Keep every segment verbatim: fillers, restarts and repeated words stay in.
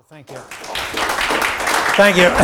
Thank you. Thank you.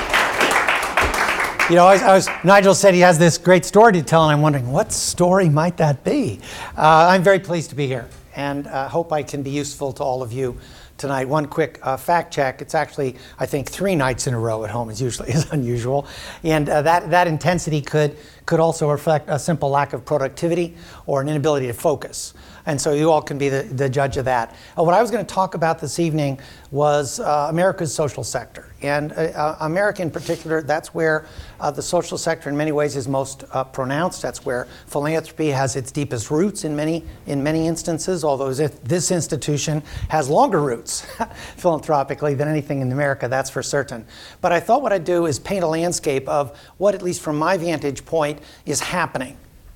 You know, I was, I was, Nigel said he has this great story to tell, and I'm wondering, what story might that be? Uh, I'm very pleased to be here, and I uh, hope I can be useful to all of you tonight. One quick uh, fact check. It's actually, I think, three nights in a row at home is usually is unusual. And uh, that, that intensity could, could also reflect a simple lack of productivity or an inability to focus. And so you all can be the, the judge of that. Uh, what I was going to talk about this evening was uh, America's social sector. And uh, uh, America in particular, that's where uh, the social sector in many ways is most uh, pronounced. That's where philanthropy has its deepest roots in many, in many instances, although this institution has longer roots philanthropically than anything in America, that's for certain. But I thought what I'd do is paint a landscape of what, at least from my vantage point, is happening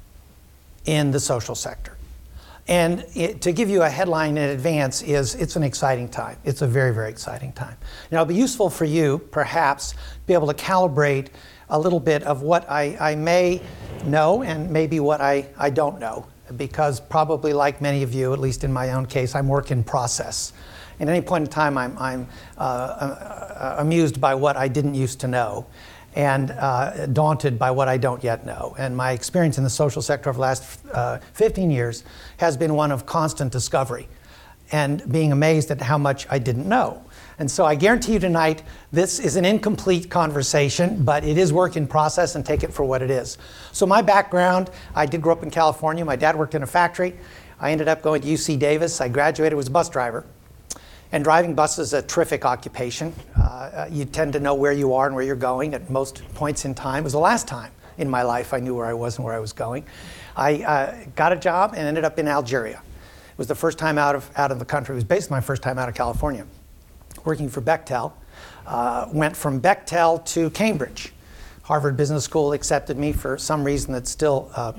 in the social sector. And it, to give you a headline in advance is it's an exciting time. It's a very, very exciting time. Now, it'll be useful for you, perhaps, to be able to calibrate a little bit of what I, I may know and maybe what I, I don't know, because probably like many of you, at least in my own case, I'm work in process. At any point in time, I'm, I'm uh, uh, amused by what I didn't used to know, and uh, daunted by what I don't yet know. And my experience in the social sector over the last uh, fifteen years has been one of constant discovery and being amazed at how much I didn't know. And so I guarantee you tonight, this is an incomplete conversation, but it is work in process, and take it for what it is. So my background, I did grow up in California. My dad worked in a factory. I ended up going to U C Davis. I graduated, was a bus driver. And driving buses is a terrific occupation. Uh, you tend to know where you are and where you're going at most points in time. It was the last time in my life I knew where I was and where I was going. I uh, got a job and ended up in Algeria. It was the first time out of, out of the country. It was basically my first time out of California, working for Bechtel. Uh, went from Bechtel to Cambridge. Harvard Business School accepted me for some reason that still uh,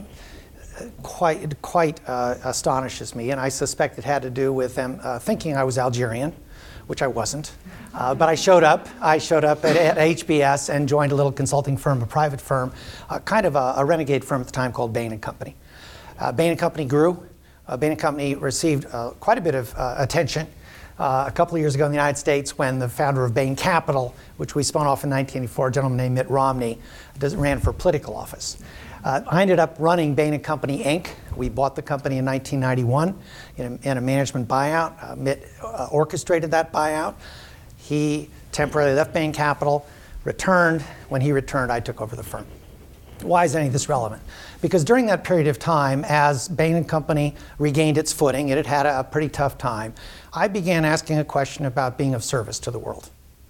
quite quite uh, astonishes me, and I suspect it had to do with them uh, thinking I was Algerian, which I wasn't. Uh, but I showed up. I showed up at, at H B S and joined a little consulting firm, a private firm, uh, kind of a, a renegade firm at the time called Bain and Company. Uh, Bain and Company grew. Uh, Bain and Company received uh, quite a bit of uh, attention uh, a couple of years ago in the United States when the founder of Bain Capital, which we spun off in nineteen eighty-four, a gentleman named Mitt Romney, does, ran for political office. Uh, I ended up running Bain and Company, Incorporated. We bought the company in nineteen ninety-one in a, in a management buyout. Uh, Mitt uh, orchestrated that buyout. He temporarily left Bain Capital, returned. When he returned, I took over the firm. Why is any of this relevant? Because during that period of time, as Bain and Company regained its footing, it had had a, a pretty tough time, I began asking a question about being of service to the world.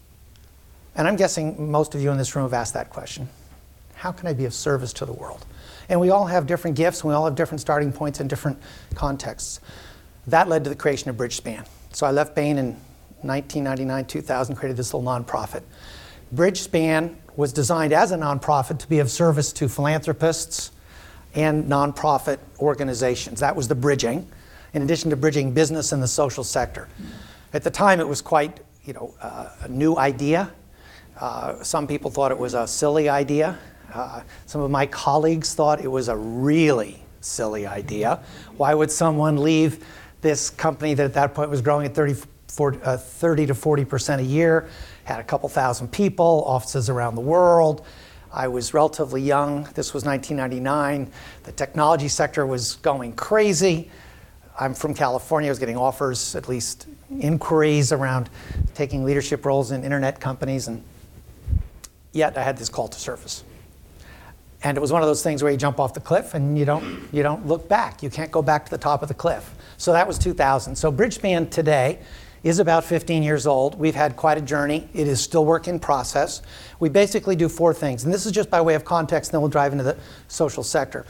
And I'm guessing most of you in this room have asked that question. How can I be of service to the world? And we all have different gifts, and we all have different starting points in different contexts. That led to the creation of BridgeSpan. So I left Bain in nineteen ninety-nine, two thousand, created this little nonprofit. BridgeSpan was designed as a nonprofit to be of service to philanthropists and nonprofit organizations. That was the bridging, in addition to bridging business and the social sector. At the time, it was quite, you know, uh, a new idea. Uh, some people thought it was a silly idea. Uh, some of my colleagues thought it was a really silly idea. Why would someone leave this company that at that point was growing at thirty, forty, uh, thirty to forty percent a year, had a couple thousand people, offices around the world. I was relatively young. This was nineteen ninety-nine. The technology sector was going crazy. I'm from California. I was getting offers, at least inquiries around taking leadership roles in internet companies, and yet I had this call to service. And it was one of those things where you jump off the cliff and you don't you don't look back. You can't go back to the top of the cliff. So that was two thousand. So BridgeSpan today is about fifteen years old. We've had quite a journey. It is still work in process. We basically do four things. And this is just by way of context, and then we'll drive into the social sector.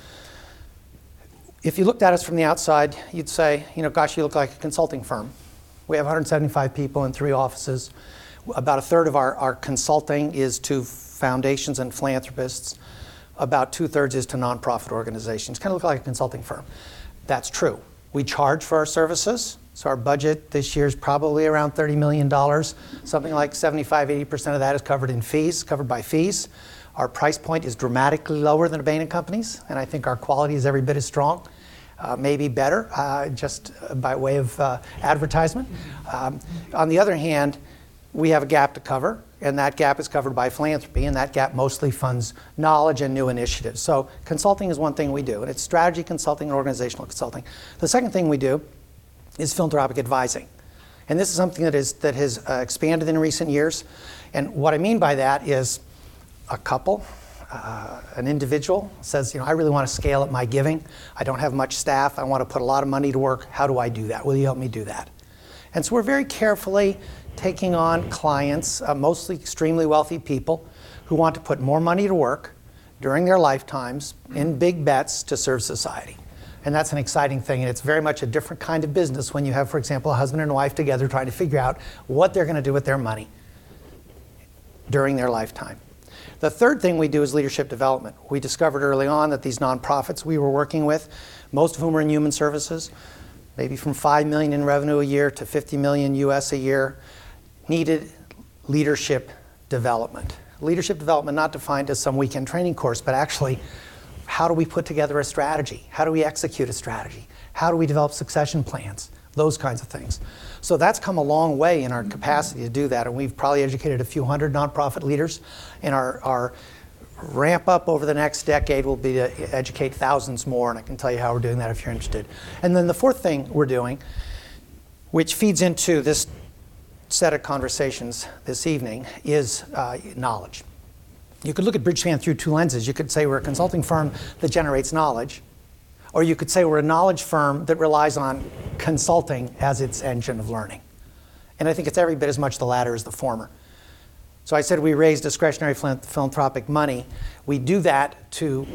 If you looked at us from the outside, you'd say, you know, gosh, you look like a consulting firm. We have one hundred seventy-five people in three offices. About a third of our, our consulting is to foundations and philanthropists. About two-thirds is to nonprofit organizations. Kind of look like a consulting firm. That's true. We charge for our services. So our budget this year is probably around thirty million dollars. Something like seventy-five, eighty percent of that is covered in fees, covered by fees. Our price point is dramatically lower than a Bain and Company's, and I think our quality is every bit as strong. Uh, maybe better, uh, just by way of uh, advertisement. Um, on the other hand, we have a gap to cover, and that gap is covered by philanthropy, and that gap mostly funds knowledge and new initiatives. So consulting is one thing we do, and it's strategy consulting and organizational consulting. The second thing we do is philanthropic advising. And this is something that, is, that has uh, expanded in recent years. And what I mean by that is a couple, uh, an individual says, you know, I really want to scale up my giving. I don't have much staff. I want to put a lot of money to work. How do I do that? Will you help me do that? And so we're very carefully taking on clients, uh, mostly extremely wealthy people, who want to put more money to work during their lifetimes in big bets to serve society. And that's an exciting thing, and it's very much a different kind of business when you have, for example, a husband and wife together trying to figure out what they're going to do with their money during their lifetime. The third thing we do is leadership development. We discovered early on that these nonprofits we were working with, most of whom are in human services, maybe from five million dollars in revenue a year to fifty million U S a year, needed leadership development. Leadership development not defined as some weekend training course, but actually, how do we put together a strategy? How do we execute a strategy? How do we develop succession plans? Those kinds of things. So that's come a long way in our capacity to do that, and we've probably educated a few hundred nonprofit leaders, and our, our ramp up over the next decade will be to educate thousands more, and I can tell you how we're doing that if you're interested. And then the fourth thing we're doing, which feeds into this set of conversations this evening, is uh, knowledge. You could look at Bridgespan through two lenses. You could say we're a consulting firm that generates knowledge, or you could say we're a knowledge firm that relies on consulting as its engine of learning. And I think it's every bit as much the latter as the former. So I said we raise discretionary philanthropic money. We do that to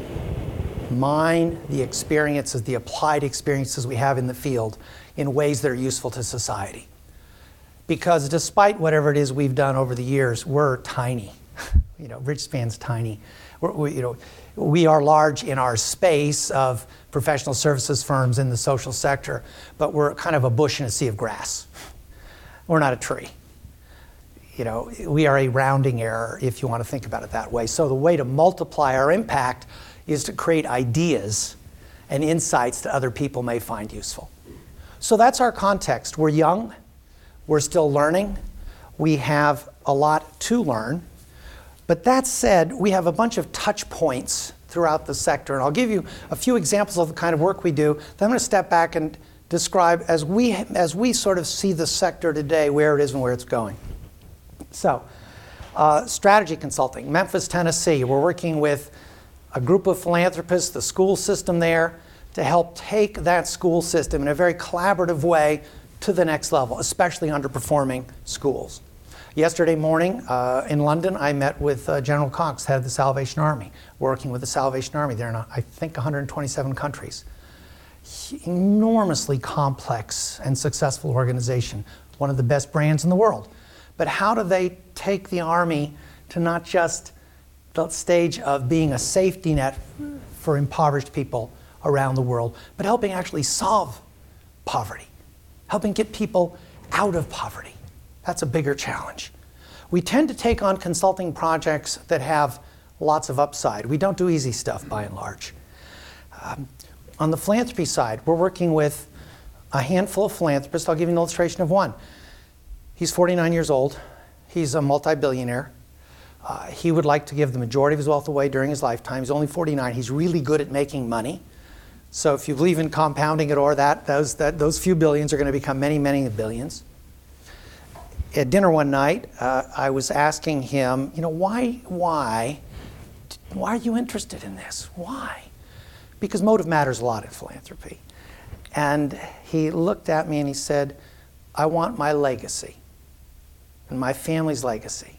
mine the experiences, the applied experiences we have in the field in ways that are useful to society. Because despite whatever it is we've done over the years, we're tiny. You know, Bridgespan's tiny. We're, we, you know, we are large in our space of professional services firms in the social sector, but we're kind of a bush in a sea of grass. We're not a tree. You know, we are a rounding error, if you want to think about it that way. So the way to multiply our impact is to create ideas and insights that other people may find useful. So that's our context. We're young. We're still learning. We have a lot to learn. But that said, we have a bunch of touch points throughout the sector. And I'll give you a few examples of the kind of work we do. Then I'm going to step back and describe, as we, as we sort of see the sector today, where it is and where it's going. So, uh, strategy consulting, Memphis, Tennessee. We're working with a group of philanthropists, the school system there, to help take that school system in a very collaborative way to the next level, especially underperforming schools. Yesterday morning uh, in London, I met with uh, General Cox, head of the Salvation Army, working with the Salvation Army. They're in, I think, one hundred twenty-seven countries. Enormously complex and successful organization, one of the best brands in the world. But how do they take the Army to not just the stage of being a safety net for impoverished people around the world, but helping actually solve poverty, helping get people out of poverty? That's a bigger challenge. We tend to take on consulting projects that have lots of upside. We don't do easy stuff by and large. Um, on the philanthropy side, we're working with a handful of philanthropists. I'll give you an illustration of one. He's forty-nine years old. He's a multi-billionaire. Uh, he would like to give the majority of his wealth away during his lifetime. He's only forty-nine. He's really good at making money. So if you believe in compounding it or that, those, that, those few billions are going to become many, many billions. At dinner one night, uh, I was asking him, you know, why, why, why are you interested in this? Why? Because motive matters a lot in philanthropy. And he looked at me and he said, I want my legacy and my family's legacy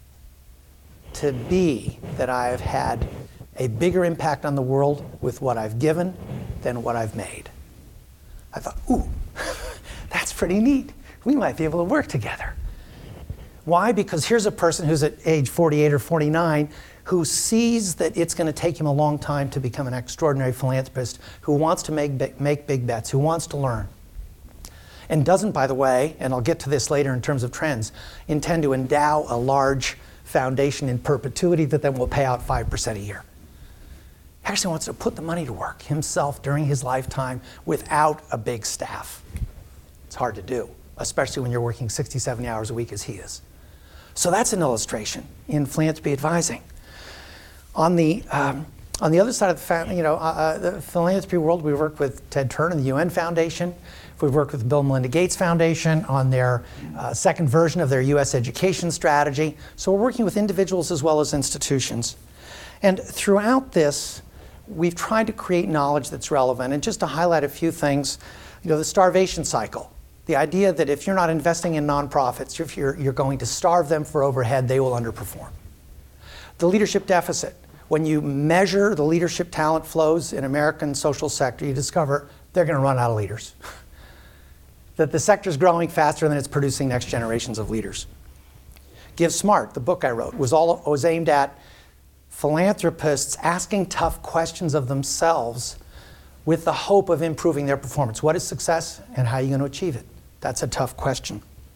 to be that I have had a bigger impact on the world with what I've given than what I've made. I thought, ooh, that's pretty neat. We might be able to work together. Why? Because here's a person who's at age forty-eight or forty-nine who sees that it's going to take him a long time to become an extraordinary philanthropist, who wants to make, make big bets, who wants to learn. And doesn't, by the way, and I'll get to this later in terms of trends, intend to endow a large foundation in perpetuity that then will pay out five percent a year. He actually wants to put the money to work himself during his lifetime without a big staff. It's hard to do, especially when you're working sixty, seventy hours a week as he is. So that's an illustration in philanthropy advising. On the um, on the other side of the, fa- you know, uh, the philanthropy world, we work with Ted Turner and the U N Foundation. We've worked with the Bill and Melinda Gates Foundation on their uh, second version of their U S education strategy. So we're working with individuals as well as institutions. And throughout this, we've tried to create knowledge that's relevant. And just to highlight a few things, you know, the starvation cycle. The idea that if you're not investing in nonprofits, if you're, you're going to starve them for overhead, they will underperform. The leadership deficit. When you measure the leadership talent flows in American social sector, you discover they're going to run out of leaders. That the sector's growing faster than it's producing next generations of leaders. Give Smart, the book I wrote, was all was aimed at philanthropists asking tough questions of themselves with the hope of improving their performance. What is success and how are you going to achieve it? That's a tough question.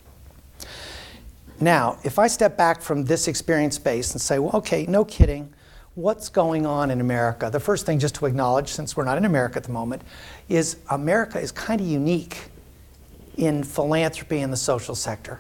Now, if I step back from this experience base and say, well, okay, no kidding, what's going on in America? The first thing just to acknowledge, since we're not in America at the moment, is America is kind of unique in philanthropy in the social sector.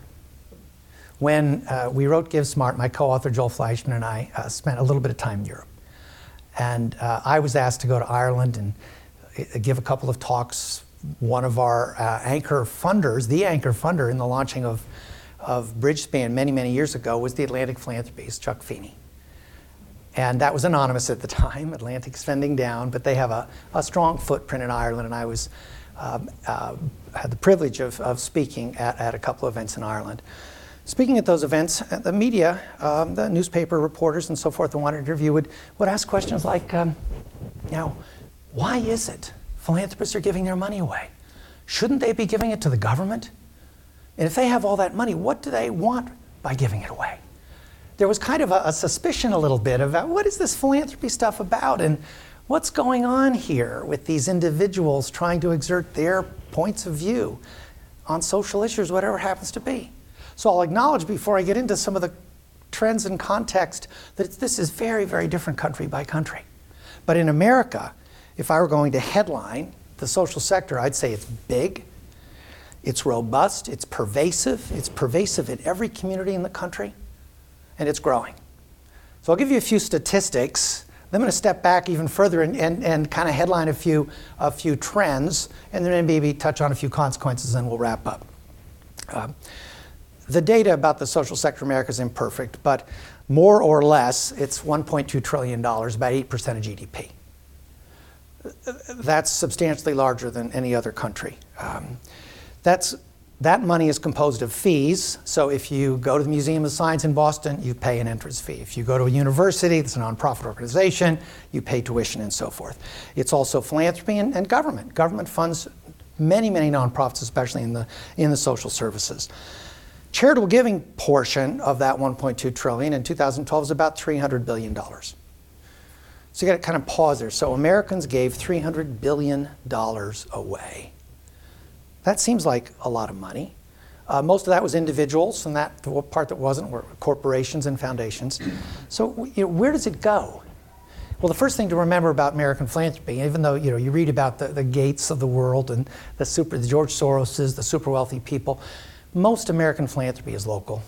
When uh, we wrote Give Smart, my co-author Joel Fleischman and I uh, spent a little bit of time in Europe. And uh, I was asked to go to Ireland and uh, give a couple of talks. One of our uh, anchor funders, the anchor funder in the launching of, of Bridgespan many, many years ago was the Atlantic Philanthropies, Chuck Feeney. And that was anonymous at the time, Atlantic's fending down, but they have a, a strong footprint in Ireland, and I was Um, uh, had the privilege of, of speaking at, at a couple of events in Ireland. Speaking at those events, the media, um, the newspaper reporters and so forth that wanted to interview would, would ask questions like, um, you know, why is it philanthropists are giving their money away? Shouldn't they be giving it to the government? And if they have all that money, what do they want by giving it away? There was kind of a, a suspicion a little bit about what is this philanthropy stuff about, and what's going on here with these individuals trying to exert their points of view on social issues, whatever it happens to be. So I'll acknowledge before I get into some of the trends and context that it's, this is very, very different country by country. But in America, if I were going to headline the social sector, I'd say it's big, it's robust, it's pervasive, it's pervasive in every community in the country, and it's growing. So I'll give you a few statistics. I'm going to step back even further and, and, and kind of headline a few, a few trends, and then maybe touch on a few consequences, and we'll wrap up. Uh, the data about the social sector in America is imperfect, but more or less, it's one point two trillion dollars, about eight percent of G D P. That's substantially larger than any other country. Um, that's That money is composed of fees. So if you go to the Museum of Science in Boston, you pay an entrance fee. If you go to a university that's a nonprofit organization, you pay tuition and so forth. It's also philanthropy and, and government. Government funds many, many nonprofits, especially in the, in the social services. Charitable giving portion of that one point two trillion dollars in two thousand twelve is about three hundred billion dollars. So you got to kind of pause there. So Americans gave three hundred billion dollars away. That seems like a lot of money. Uh, most of that was individuals, and that the part that wasn't were corporations and foundations. So you know, where does it go? Well, the first thing to remember about American philanthropy, even though you know you read about the, the Gates of the world and the super, the George Soroses, the super wealthy people, most American philanthropy is local.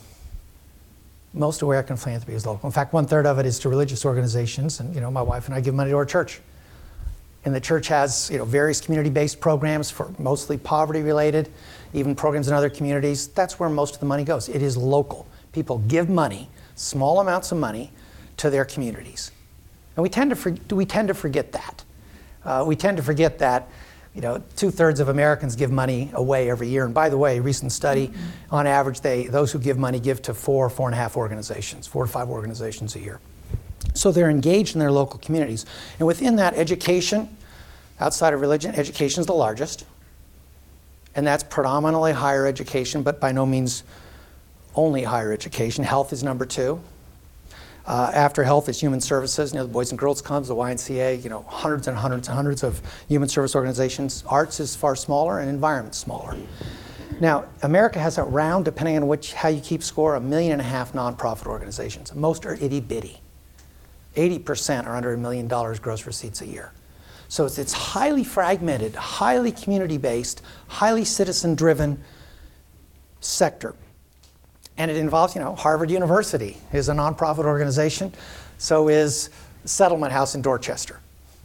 Most American philanthropy is local. In fact, one third of it is to religious organizations, and you know my wife and I give money to our church. And the church has you know, various community-based programs for mostly poverty-related, even programs in other communities. That's where most of the money goes. It is local. People give money, small amounts of money, to their communities. And we tend to, for, we tend to forget that. Uh, we tend to forget that you know, two-thirds of Americans give money away every year. And by the way, a recent study, mm-hmm. on average, they, those who give money give to four, four and a half organizations, four to five organizations a year. So they're engaged in their local communities. And within that, education, outside of religion, education is the largest. And that's predominantly higher education, but by no means only higher education. Health is number two. Uh, after health is human services, you know, the Boys and Girls Clubs, the Y M C A, you know, hundreds and hundreds and hundreds of human service organizations. Arts is far smaller and environment's smaller. Now, America has around, depending on which how you keep score, a million and a half nonprofit organizations. Most are itty-bitty. eighty percent are under a million dollars gross receipts a year. So it's, it's highly fragmented, highly community-based, highly citizen-driven sector. And it involves, you know, Harvard University is a nonprofit organization. So is Settlement House in Dorchester.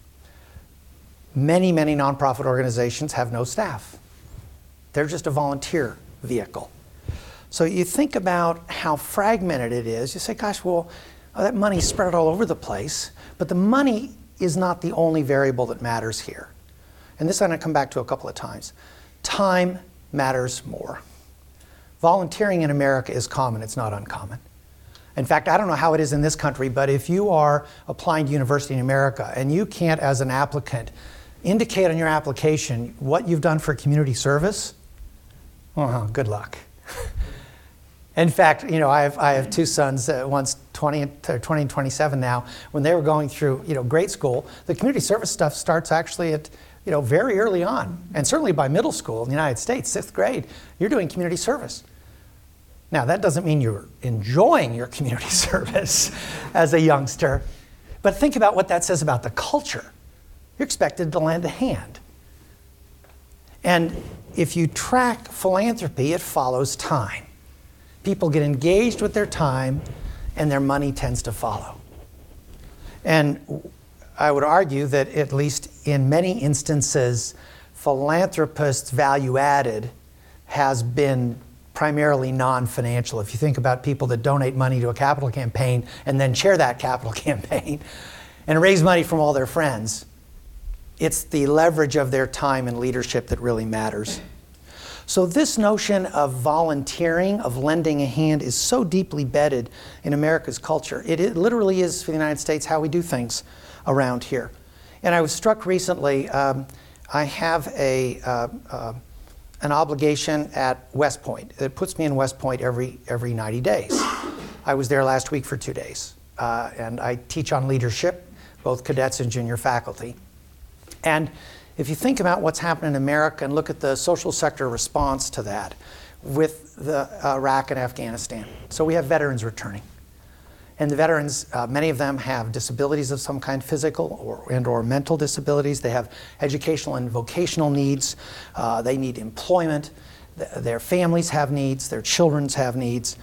Many, many nonprofit organizations have no staff. They're just a volunteer vehicle. So you think about how fragmented it is. You say, gosh, well, oh, that money's spread all over the place. But the money is not the only variable that matters here. And this I'm going to come back to a couple of times. Time matters more. Volunteering in America is common. It's not uncommon. In fact, I don't know how it is in this country, but if you are applying to university in America and you can't, as an applicant, indicate on your application what you've done for community service, well, good luck. In fact, you know, I have, I have two sons, uh, one's twenty and, twenty and twenty-seven now. When they were going through, you know, grade school, the community service stuff starts actually at, you know, very early on. And certainly by middle school in the United States, sixth grade, you're doing community service. Now, that doesn't mean you're enjoying your community service as a youngster, but think about what that says about the culture. You're expected to lend a hand. And if you track philanthropy, it follows time. People get engaged with their time, and their money tends to follow. And I would argue that at least in many instances, philanthropists' value added has been primarily non-financial. If you think about people that donate money to a capital campaign and then chair that capital campaign and raise money from all their friends, it's the leverage of their time and leadership that really matters. So this notion of volunteering, of lending a hand, is so deeply bedded in America's culture. It, it literally is, for the United States, how we do things around here. And I was struck recently, um, I have a, uh, uh, an obligation at West Point. It puts me in West Point every, every ninety days. I was there last week for two days. Uh, and I teach on leadership, both cadets and junior faculty. And if you think about what's happened in America and look at the social sector response to that with the Iraq and Afghanistan. So we have veterans returning. And the veterans, uh, many of them have disabilities of some kind, physical or, and or mental disabilities. They have educational and vocational needs. Uh, they need employment. Th- their families have needs. Their children have needs.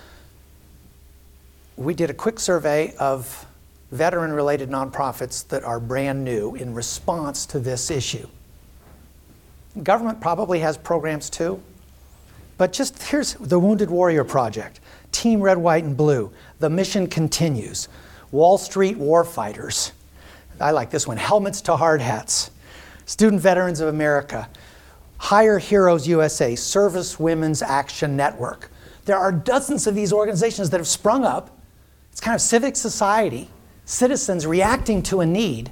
We did a quick survey of veteran-related nonprofits that are brand new in response to this issue. Government probably has programs too, but just here's the Wounded Warrior Project, Team Red, White, and Blue, The Mission Continues, Wall Street Warfighters, I like this one, Helmets to Hard Hats, Student Veterans of America, Hire Heroes U S A, Service Women's Action Network. There are dozens of these organizations that have sprung up. It's kind of civic society, citizens reacting to a need,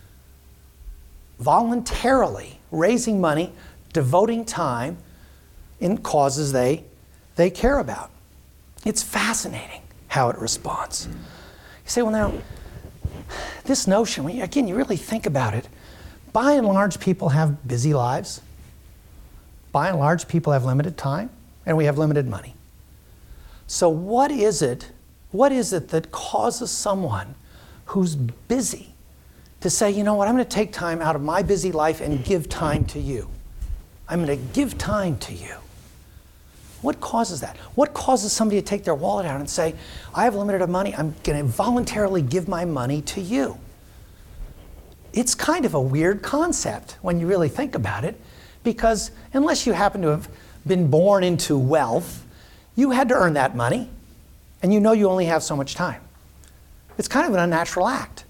voluntarily raising money, devoting time in causes they, they care about. It's fascinating how it responds. You say, well now, this notion, when you, again, you really think about it, by and large people have busy lives. By and large people have limited time, and we have limited money. So what is it, what is it that causes someone who's busy to say, you know what, I'm going to take time out of my busy life and give time to you. I'm going to give time to you. What causes that? What causes somebody to take their wallet out and say, I have limited money, I'm going to voluntarily give my money to you? It's kind of a weird concept when you really think about it, because unless you happen to have been born into wealth, you had to earn that money, and you know you only have so much time. It's kind of an unnatural act.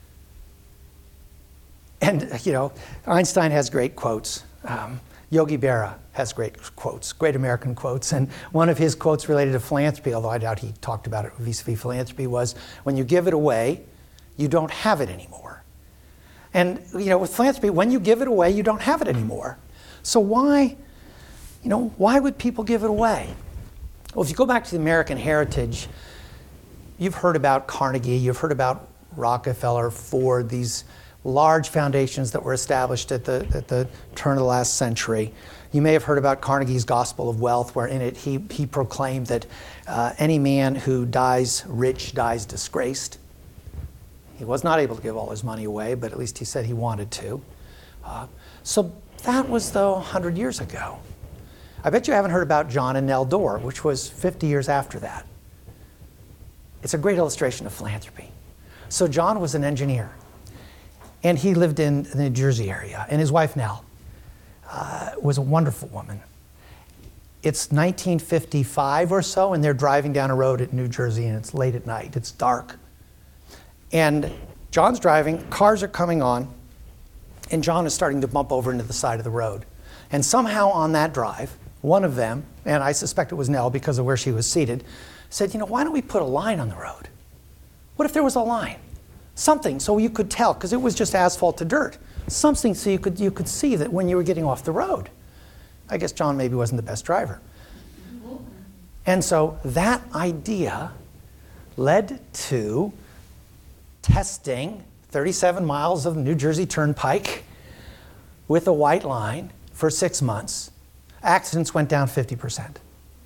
And, you know, Einstein has great quotes. Um, Yogi Berra has great quotes, great American quotes. And one of his quotes related to philanthropy, although I doubt he talked about it vis-a-vis philanthropy, was, when you give it away, you don't have it anymore. And, you know, with philanthropy, when you give it away, you don't have it anymore. So why, you know, why would people give it away? Well, if you go back to the American heritage, you've heard about Carnegie, you've heard about Rockefeller, Ford, these large foundations that were established at the, at the turn of the last century. You may have heard about Carnegie's Gospel of Wealth, where in it he, he proclaimed that uh, any man who dies rich dies disgraced. He was not able to give all his money away, but at least he said he wanted to. Uh, so that was, though, one hundred years ago. I bet you haven't heard about John and Nell Dorr, which was fifty years after that. It's a great illustration of philanthropy. So John was an engineer, and he lived in the New Jersey area, and his wife Nell uh, was a wonderful woman. It's nineteen fifty-five or so, and they're driving down a road in New Jersey, and it's late at night. It's dark. And John's driving, cars are coming on, and John is starting to bump over into the side of the road. And somehow on that drive, one of them, and I suspect it was Nell because of where she was seated, said, you know, why don't we put a line on the road? What if there was a line? Something so you could tell, because it was just asphalt to dirt. Something so you could, you could see that when you were getting off the road. I guess John maybe wasn't the best driver. And so that idea led to testing thirty-seven miles of New Jersey Turnpike with a white line for six months. Accidents went down fifty percent.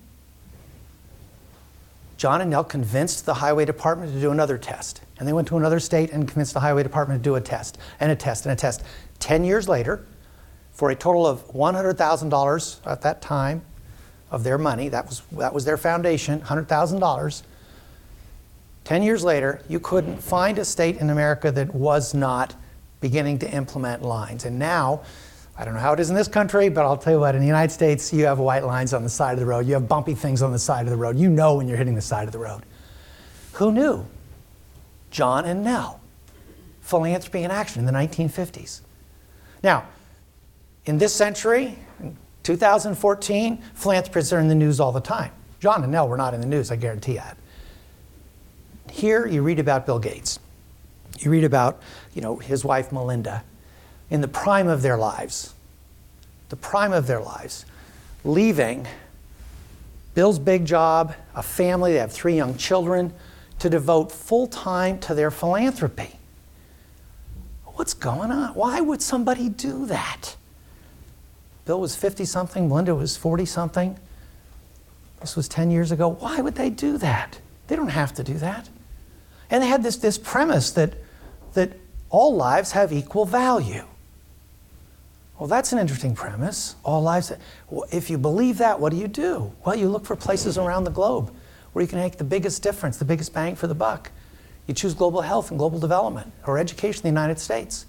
John and Nell convinced the highway department to do another test. And they went to another state and convinced the highway department to do a test, and a test, and a test. Ten years later, for a total of one hundred thousand dollars at that time of their money, that was, that was their foundation, one hundred thousand dollars. Ten years later, you couldn't find a state in America that was not beginning to implement lines. And now, I don't know how it is in this country, but I'll tell you what, in the United States, you have white lines on the side of the road. You have bumpy things on the side of the road. You know when you're hitting the side of the road. Who knew? John and Nell. Philanthropy in action in the nineteen fifties. Now, in this century, in two thousand fourteen, philanthropists are in the news all the time. John and Nell were not in the news, I guarantee that. Here you read about Bill Gates. You read about, you know, his wife Melinda in the prime of their lives, the prime of their lives, leaving Bill's big job, a family, they have three young children, to devote full time to their philanthropy. What's going on? Why would somebody do that? Bill was fifty-something, Melinda was forty-something. This was ten years ago. Why would they do that? They don't have to do that. And they had this, this premise that, that all lives have equal value. Well, that's an interesting premise. All lives, well, if you believe that, what do you do? Well, you look for places around the globe where you can make the biggest difference, the biggest bang for the buck. You choose global health and global development or education in the United States.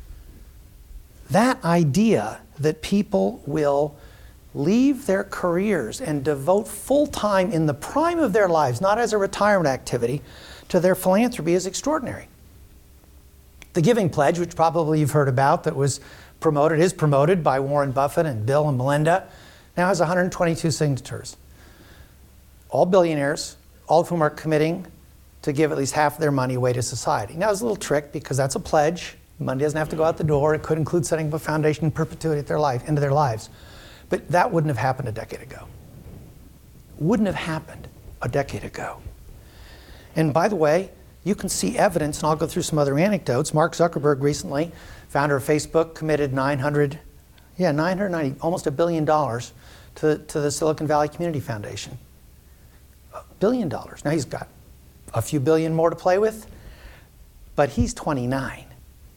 That idea that people will leave their careers and devote full time in the prime of their lives, not as a retirement activity, to their philanthropy is extraordinary. The Giving Pledge, which probably you've heard about, that was promoted, is promoted by Warren Buffett and Bill and Melinda, now has one hundred twenty-two signatures. All billionaires, all of whom are committing to give at least half of their money away to society. Now, there's a little trick because that's a pledge. Money doesn't have to go out the door. It could include setting up a foundation in perpetuity at their life, into their lives. But that wouldn't have happened a decade ago. Wouldn't have happened a decade ago. And by the way, you can see evidence, and I'll go through some other anecdotes. Mark Zuckerberg recently, founder of Facebook, committed nine hundred, yeah, nine hundred ninety, almost a billion dollars to, to the Silicon Valley Community Foundation. A billion dollars. Now he's got a few billion more to play with, but he's twenty-nine.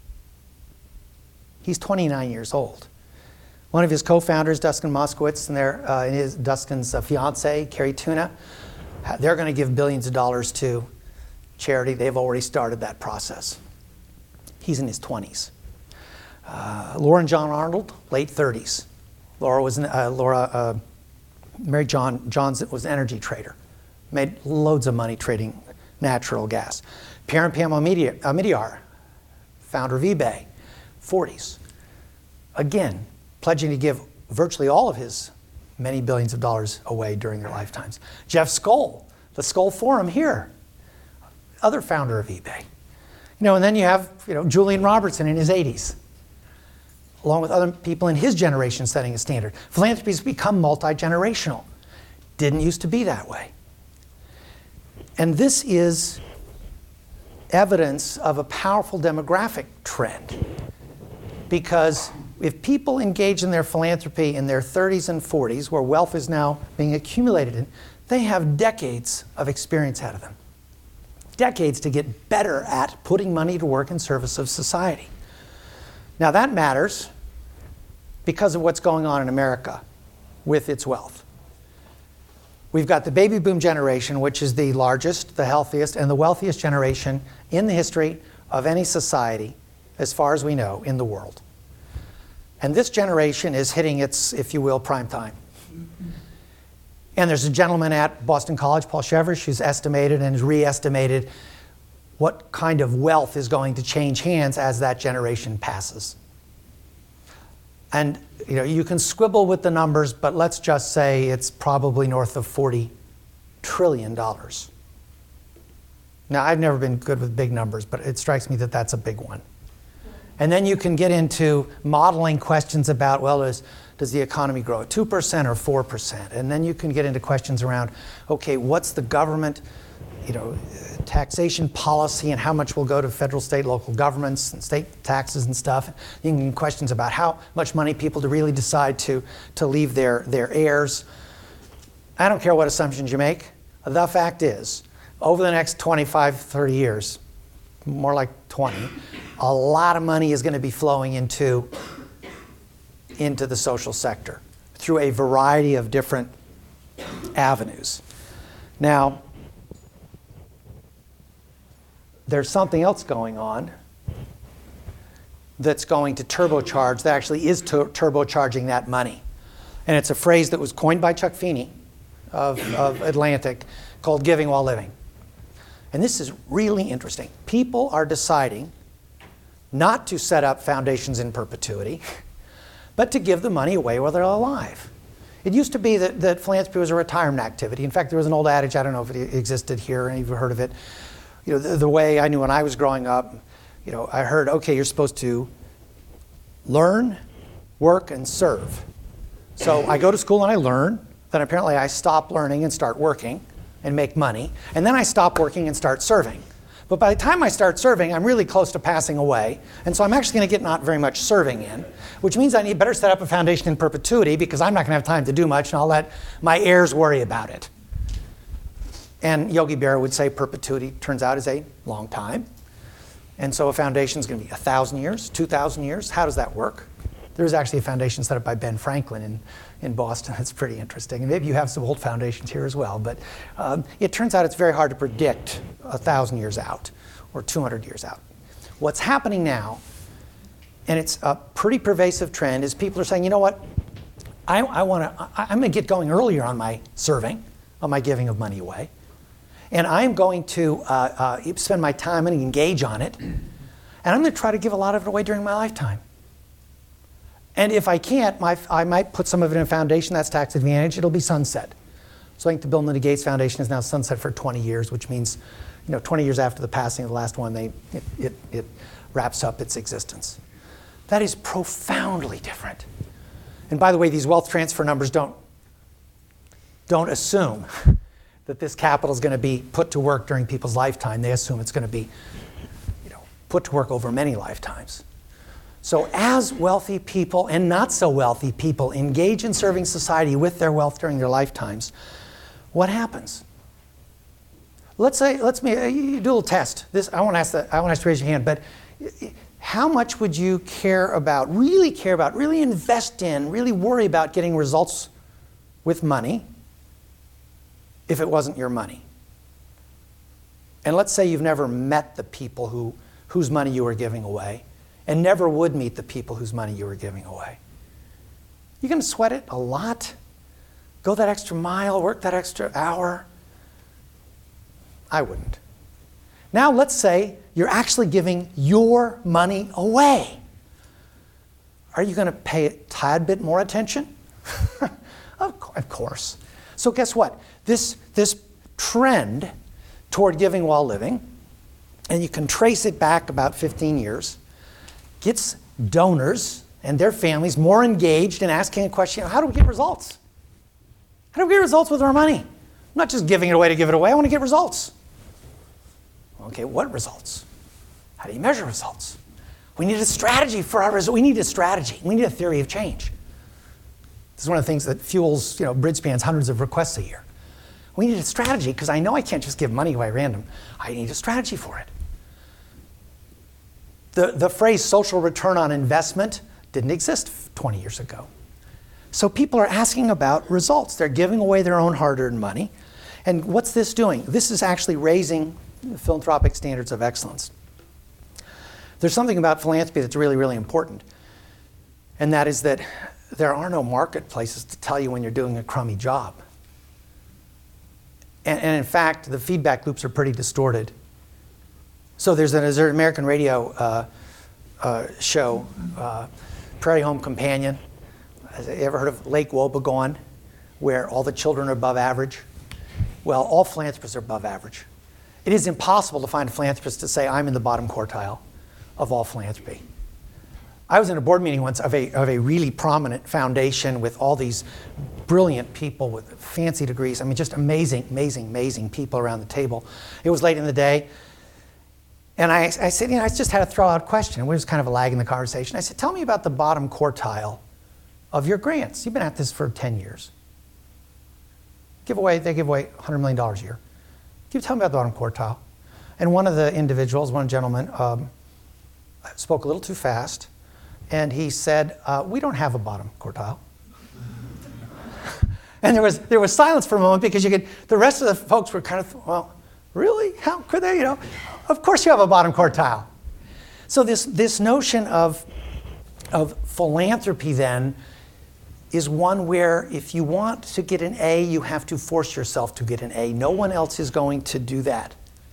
He's twenty-nine years old. One of his co-founders, Dustin Moskowitz, and their, uh, his, Dustin's uh, fiancée, Carrie Tuna, they're going to give billions of dollars to charity. They've already started that process. He's in his twenties. Uh, Laura and John Arnold, late thirties. Laura was, uh, Laura, uh, married John. John was an energy trader. Made loads of money trading natural gas. Pierre and Pam Omidyar, founder of eBay, forties. Again, pledging to give virtually all of his many billions of dollars away during their lifetimes. Jeff Skoll, the Skoll Forum here, other founder of eBay. You know, and then you have, you know, Julian Robertson in his eighties, along with other people in his generation setting a standard. Philanthropy has become multi-generational. Didn't used to be that way. And this is evidence of a powerful demographic trend, because if people engage in their philanthropy in their thirties and forties, where wealth is now being accumulated in, they have decades of experience ahead of them. Decades to get better at putting money to work in service of society. Now that matters because of what's going on in America. with its wealth. We've got the baby boom generation, which is the largest, the healthiest, and the wealthiest generation in the history of any society, as far as we know, in the world. And this generation is hitting its, if you will, prime time. And there's a gentleman at Boston College, Paul Chevrish, who's estimated and has re-estimated what kind of wealth is going to change hands as that generation passes. And you know, you can squibble with the numbers, but let's just say it's probably north of forty trillion dollars. Now, I've never been good with big numbers, but it strikes me that that's a big one. And then you can get into modeling questions about, well, is, does the economy grow at two percent or four percent? And then you can get into questions around, okay, what's the government, you know, taxation policy and how much will go to federal, state, local governments and state taxes and stuff. You can get questions about how much money people to really decide to, to leave their, their heirs. I don't care what assumptions you make. The fact is, over the next twenty-five, thirty years, more like twenty, a lot of money is going to be flowing into, into the social sector through a variety of different avenues. Now, there's something else going on that's going to turbocharge, that actually is tur- turbocharging that money. And it's a phrase that was coined by Chuck Feeney of, of Atlantic called giving while living. And this is really interesting. People are deciding not to set up foundations in perpetuity, but to give the money away while they're alive. It used to be that, that philanthropy was a retirement activity. In fact, there was an old adage, I don't know if it existed here, and you've heard of it. You know, the, the way I knew when I was growing up, you know, I heard, okay, you're supposed to learn, work, and serve. So I go to school and I learn, then apparently I stop learning and start working and make money, and then I stop working and start serving. But by the time I start serving, I'm really close to passing away, and so I'm actually going to get not very much serving in, which means I need better set up a foundation in perpetuity because I'm not going to have time to do much, and I'll let my heirs worry about it. And Yogi Berra would say perpetuity turns out is a long time. And so a foundation is going to be one thousand years, two thousand years. How does that work? There's actually a foundation set up by Ben Franklin in, in Boston. It's pretty interesting. And maybe you have some old foundations here as well. But um, it turns out it's very hard to predict one thousand years out or two hundred years out. What's happening now, and it's a pretty pervasive trend, is people are saying, you know what, I, I wanna, I, I'm going to get going earlier on my serving, on my giving of money away. And I'm going to uh, uh, spend my time and engage on it. And I'm going to try to give a lot of it away during my lifetime. And if I can't, my, I might put some of it in a foundation that's tax advantage. It'll be sunset. So I think the Bill and Melinda Gates Foundation is now sunset for twenty years, which means, you know, twenty years after the passing of the last one, they, it, it, it wraps up its existence. That is profoundly different. And by the way, these wealth transfer numbers don't, don't assume that this capital is going to be put to work during people's lifetime. They assume it's going to be, you know, put to work over many lifetimes. So as wealthy people and not so wealthy people engage in serving society with their wealth during their lifetimes, what happens? Let's say, let's me you do a little test. This I want to ask that I want to ask you to raise your hand, but how much would you care about, really care about, really invest in, really worry about getting results with money if it wasn't your money? And let's say you've never met the people who, whose money you were giving away, and never would meet the people whose money you were giving away. You're going to sweat it a lot? Go that extra mile, work that extra hour? I wouldn't. Now let's say you're actually giving your money away. Are you going to pay a tad bit more attention? Of course. So guess what? This, this trend toward giving while living, and you can trace it back about fifteen years, gets donors and their families more engaged in asking a question, how do we get results? How do we get results with our money? I'm not just giving it away to give it away, I want to get results. Okay, what results? How do you measure results? We need a strategy for our results. We need a strategy. We need a theory of change. This is one of the things that fuels, you know, Bridgespan's hundreds of requests a year. We need a strategy because I know I can't just give money away random. I need a strategy for it. The, the phrase social return on investment didn't exist twenty years ago. So people are asking about results. They're giving away their own hard-earned money. And what's this doing? This is actually raising philanthropic standards of excellence. There's something about philanthropy that's really, really important. And that is that there are no marketplaces to tell you when you're doing a crummy job. And, and in fact, the feedback loops are pretty distorted. So there's an, there's an American radio uh, uh, show, uh, Prairie Home Companion. Have you ever heard of Lake Wobegon, where all the children are above average? Well, all philanthropists are above average. It is impossible to find a philanthropist to say, I'm in the bottom quartile of all philanthropy. I was in a board meeting once of a, of a really prominent foundation with all these brilliant people with fancy degrees. I mean, just amazing, amazing, amazing people around the table. It was late in the day. And I, I said, you know, I just had to throw out a question. It was kind of a lag in the conversation. I said, tell me about the bottom quartile of your grants. You've been at this for ten years. Give away, they give away one hundred million dollars a year. Can you tell me about the bottom quartile? And one of the individuals, one gentleman, um, spoke a little too fast. And he said, uh, we don't have a bottom quartile. And there was there was silence for a moment because you could, the rest of the folks were kind of, well, really? How could they? You know, of course you have a bottom quartile. So this this notion of of philanthropy then is one where if you want to get an A, you have to force yourself to get an A. No one else is going to do that.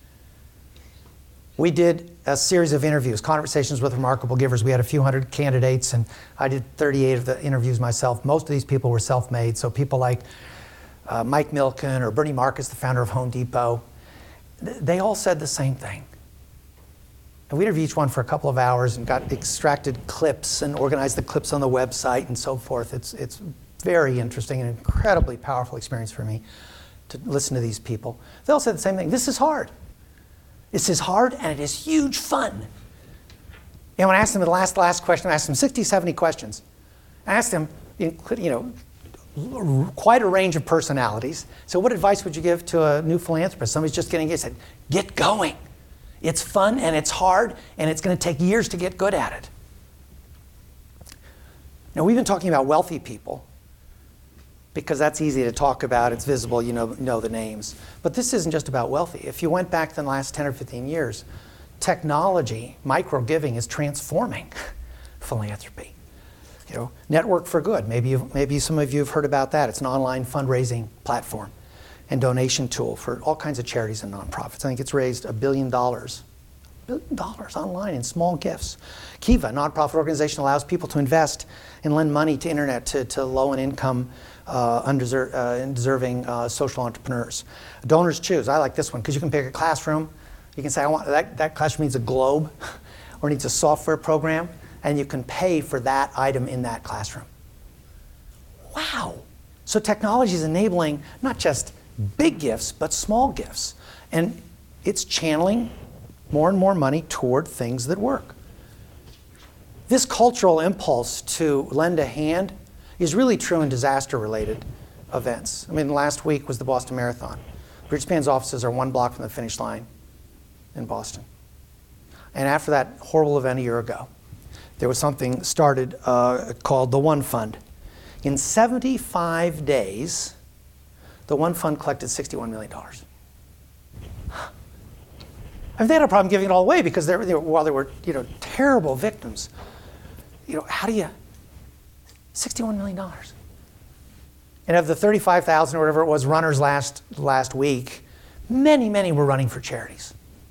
We did a series of interviews, conversations with remarkable givers. We had a few hundred candidates, and I did thirty-eight of the interviews myself. Most of these people were self-made, so people like uh, Mike Milken or Bernie Marcus, the founder of Home Depot, th- they all said the same thing. And we interviewed each one for a couple of hours and got extracted clips and organized the clips on the website and so forth. It's, it's very interesting and incredibly powerful experience for me to listen to these people. They all said the same thing. This is hard. This is hard, and it is huge fun. And when I asked them the last, last question, I asked them sixty, seventy questions. I asked them, you know, quite a range of personalities. So what advice would you give to a new philanthropist? Somebody's just getting, he said, get going. It's fun, and it's hard, and it's going to take years to get good at it. Now, we've been talking about wealthy people because that's easy to talk about. It's visible, you know, know the names. But this isn't just about wealthy. If you went back to the last ten or fifteen years, technology, micro-giving is transforming philanthropy. You know, Network for Good, maybe, you've, maybe some of you have heard about that. It's an online fundraising platform and donation tool for all kinds of charities and nonprofits. I think it's raised a billion dollars. A billion dollars online in small gifts. Kiva, a nonprofit organization, allows people to invest and lend money to internet to, to low and income uh, undeserving uh, deserving, uh, social entrepreneurs. Donors Choose, I like this one because you can pick a classroom. You can say, I want that, that classroom needs a globe or needs a software program, and you can pay for that item in that classroom. Wow. So technology is enabling not just big gifts, but small gifts. And it's channeling more and more money toward things that work. This cultural impulse to lend a hand is really true in disaster-related events. I mean, last week was the Boston Marathon. Bridgespan's offices are one block from the finish line in Boston. And after that horrible event a year ago, there was something started uh, called the One Fund. In seventy-five days, the One Fund collected sixty-one million dollars. I mean, they had a problem giving it all away because there, there, while there were, you know, terrible victims, you know, how do you, sixty-one million dollars. And of the thirty-five thousand or whatever it was runners last, last week, many, many were running for charities.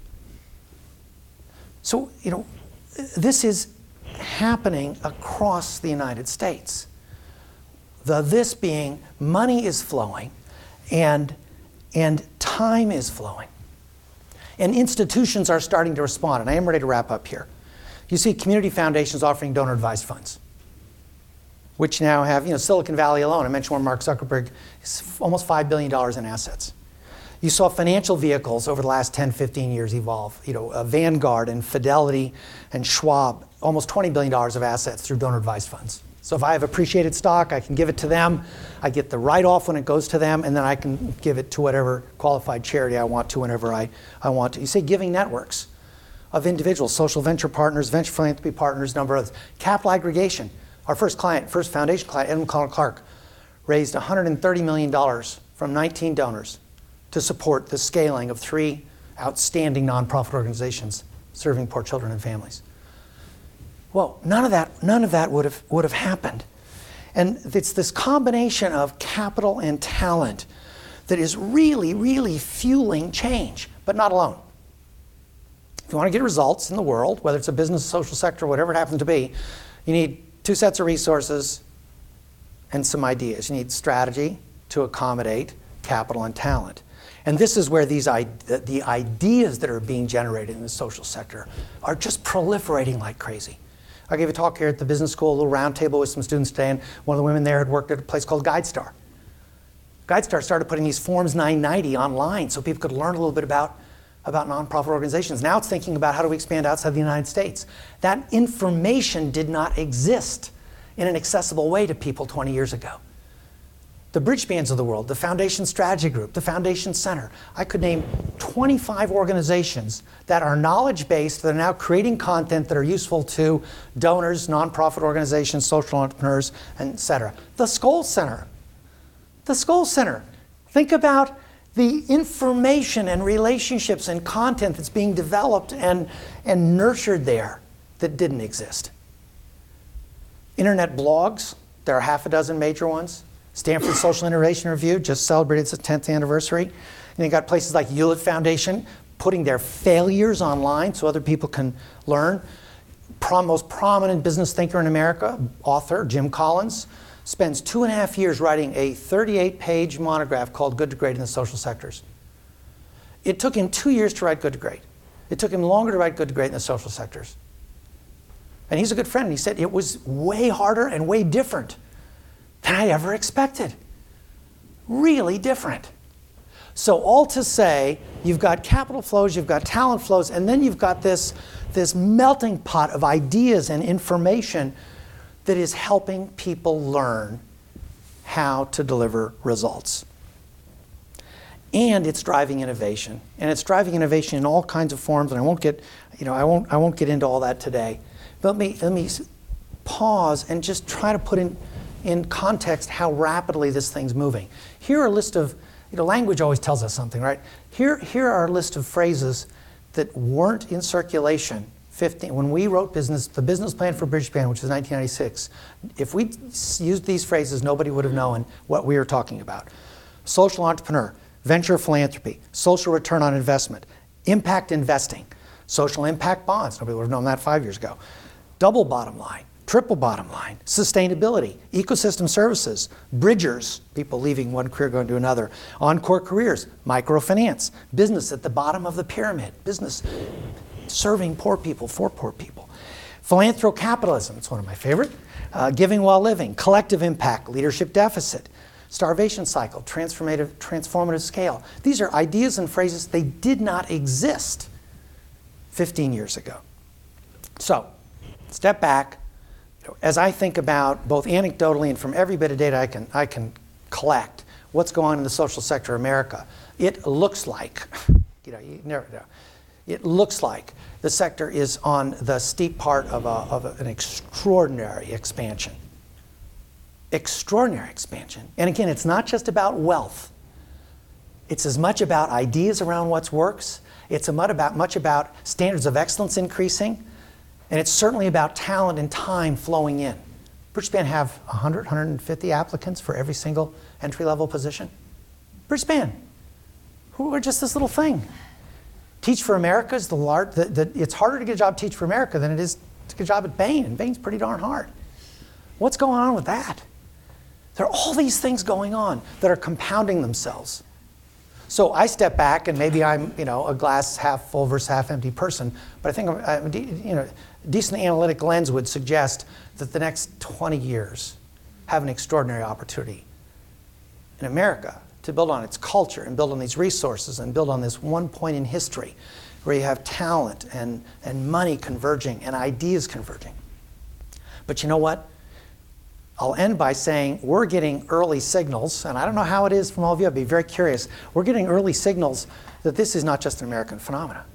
So, you know, this is happening across the United States. The this being money is flowing and, and time is flowing. And institutions are starting to respond. And I am ready to wrap up here. You see community foundations offering donor advised funds, which now have, you know, Silicon Valley alone, I mentioned where Mark Zuckerberg is almost five billion dollars in assets. You saw financial vehicles over the last ten, fifteen years evolve. You know, uh, Vanguard and Fidelity and Schwab, almost twenty billion dollars of assets through donor advised funds. So if I have appreciated stock, I can give it to them. I get the write-off when it goes to them, and then I can give it to whatever qualified charity I want to whenever I, I want to. You say giving networks of individuals, social venture partners, venture philanthropy partners, number of others. Capital aggregation. Our first client, first foundation client, Edmund Collin Clark, raised one hundred thirty million dollars from nineteen donors to support the scaling of three outstanding nonprofit organizations serving poor children and families. Well, none of that, none of that would have, would have happened. And it's this combination of capital and talent that is really, really fueling change, but not alone. If you want to get results in the world, whether it's a business, social sector, whatever it happens to be, you need two sets of resources and some ideas. You need strategy to accommodate capital and talent. And this is where these the ideas that are being generated in the social sector are just proliferating like crazy. I gave a talk here at the business school, a little round table with some students today, and one of the women there had worked at a place called GuideStar. GuideStar started putting these Forms nine ninety online so people could learn a little bit about, about nonprofit organizations. Now it's thinking about how do we expand outside the United States. That information did not exist in an accessible way to people twenty years ago. The Bridgespan's of the world, the Foundation Strategy Group, the Foundation Center. I could name twenty-five organizations that are knowledge-based, that are now creating content that are useful to donors, nonprofit organizations, social entrepreneurs, et cetera. The Skoll Center. The Skoll Center. Think about the information and relationships and content that's being developed and, and nurtured there that didn't exist. Internet blogs, there are half a dozen major ones. Stanford Social Innovation Review just celebrated its tenth anniversary. And you got places like Hewlett Foundation putting their failures online so other people can learn. Prom, most prominent business thinker in America, author Jim Collins, spends two and a half years writing a thirty-eight page monograph called Good to Great in the Social Sectors. It took him two years to write Good to Great. It took him longer to write Good to Great in the social sectors. And he's a good friend. He said it was way harder and way different than I ever expected. Really different. So all to say, you've got capital flows, you've got talent flows, and then you've got this, this melting pot of ideas and information that is helping people learn how to deliver results. And it's driving innovation. And it's driving innovation in all kinds of forms, and I won't get, you know, I won't, I won't get into all that today. But let me, let me pause and just try to put in in context how rapidly this thing's moving. Here are a list of, you know, language always tells us something, right? Here, here are a list of phrases that weren't in circulation fifteen, when we wrote business, the business plan for Bridgespan, which was nineteen ninety-six. If we used these phrases, nobody would have known what we were talking about. Social entrepreneur, venture philanthropy, social return on investment, impact investing, social impact bonds, nobody would have known that five years ago. Double bottom line, triple bottom line, sustainability, ecosystem services, bridgers, people leaving one career going to another, encore careers, microfinance, business at the bottom of the pyramid, business serving poor people for poor people. Philanthrocapitalism, it's one of my favorite, uh, giving while living, collective impact, leadership deficit, starvation cycle, transformative, transformative scale. These are ideas and phrases, they did not exist fifteen years ago. So, step back. As I think about, both anecdotally and from every bit of data I can, I can collect, what's going on in the social sector of America, it looks like, you know, you never know, it looks like the sector is on the steep part of, a, of a, an extraordinary expansion. Extraordinary expansion. And again, it's not just about wealth. It's as much about ideas around what works. It's a much about, much about standards of excellence increasing. And it's certainly about talent and time flowing in. Bridgespan have one hundred, one hundred fifty applicants for every single entry-level position. Bridgespan, we're just this little thing. Teach for America is the large, the, the, it's harder to get a job at Teach for America than it is to get a job at Bain, and Bain's pretty darn hard. What's going on with that? There are all these things going on that are compounding themselves. So I step back, and maybe I'm, you know, a glass half full versus half empty person, but I think, I'm, you know, a decent analytic lens would suggest that the next twenty years have an extraordinary opportunity in America to build on its culture and build on these resources and build on this one point in history where you have talent and, and money converging and ideas converging. But you know what? I'll end by saying we're getting early signals, and I don't know how it is from all of you, I'd be very curious. We're getting early signals that this is not just an American phenomenon,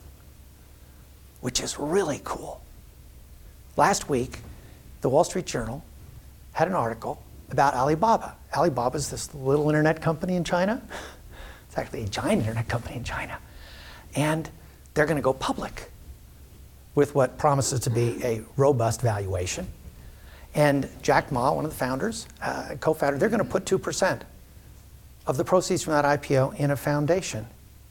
which is really cool. Last week, the Wall Street Journal had an article about Alibaba. Alibaba is this little internet company in China. It's actually a giant internet company in China. And they're going to go public with what promises to be a robust valuation. And Jack Ma, one of the founders, uh, co-founder, they're going to put two percent of the proceeds from that I P O in a foundation,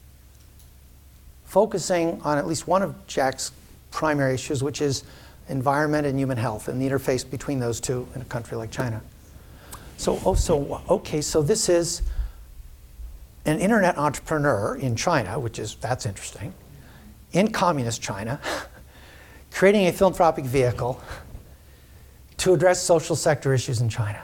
focusing on at least one of Jack's primary issues, which is environment and human health and the interface between those two in a country like China. So, oh, so okay, so this is an internet entrepreneur in China, which is, that's interesting, in communist China, creating a philanthropic vehicle to address social sector issues in China.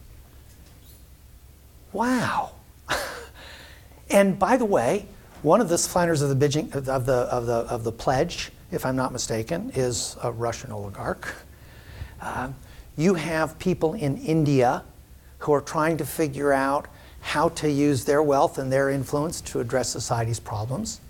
Wow. And by the way, one of the signers of the, Beijing, of, the, of, the, of the pledge, if I'm not mistaken, is a Russian oligarch. Uh, you have people in India who are trying to figure out how to use their wealth and their influence to address society's problems.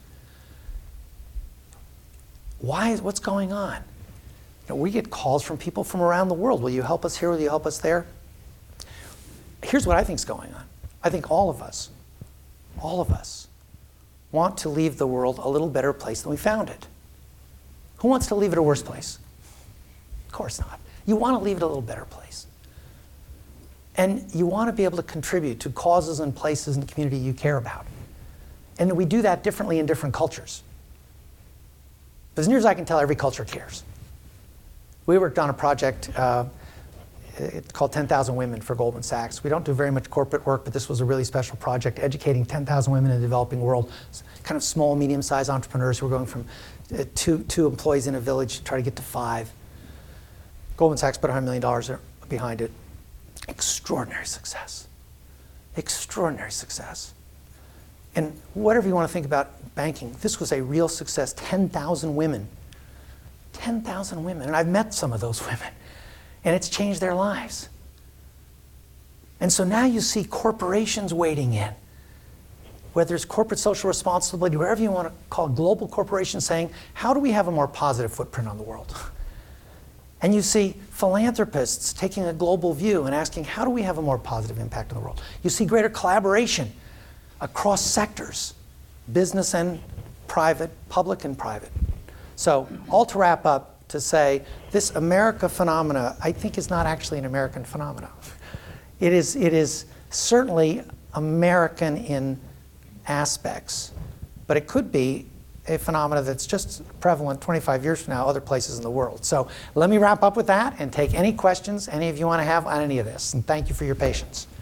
Why is, what's going on? You know, we get calls from people from around the world. Will you help us here? Will you help us there? Here's what I think is going on. I think all of us, all of us, want to leave the world a little better place than we found it. Who wants to leave it a worse place? Of course not. You want to leave it a little better place. And you want to be able to contribute to causes and places in the community you care about. And we do that differently in different cultures. But as near as I can tell, every culture cares. We worked on a project, uh, it's called ten thousand Women for Goldman Sachs. We don't do very much corporate work, but this was a really special project, educating ten thousand women in the developing world, kind of small, medium-sized entrepreneurs who were going from uh, two, two employees in a village to try to get to five. Goldman Sachs put one hundred million dollars behind it. Extraordinary success. Extraordinary success. And whatever you want to think about banking, this was a real success. ten thousand women. ten thousand women. And I've met some of those women. And it's changed their lives. And so now you see corporations wading in. Whether it's corporate social responsibility, wherever you want to call it, global corporations saying, how do we have a more positive footprint on the world? And you see philanthropists taking a global view and asking, how do we have a more positive impact on the world? You see greater collaboration across sectors, business and private, public and private. So all to wrap up, to say this America phenomena, I think, is not actually an American phenomena. It is, it is certainly American in aspects, but it could be a phenomena that's just prevalent twenty-five years from now other places in the world. So let me wrap up with that and take any questions any of you want to have on any of this. And thank you for your patience.